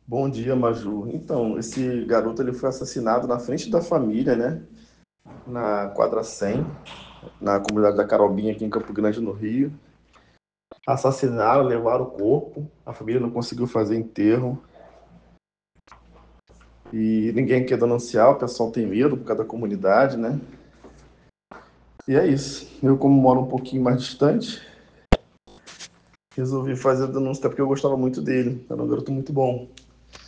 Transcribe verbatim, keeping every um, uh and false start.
Bom dia, Maju. Então, esse garoto ele foi assassinado na frente da família, né? Na quadra cem, na comunidade da Carobinha, aqui em Campo Grande, no Rio. Assassinaram, levaram o corpo. A família não conseguiu fazer enterro. E ninguém quer denunciar, o pessoal tem medo por causa da comunidade, né? E é isso. Eu, como moro um pouquinho mais distante, resolvi fazer a denúncia, até porque eu gostava muito dele. Era um garoto muito bom.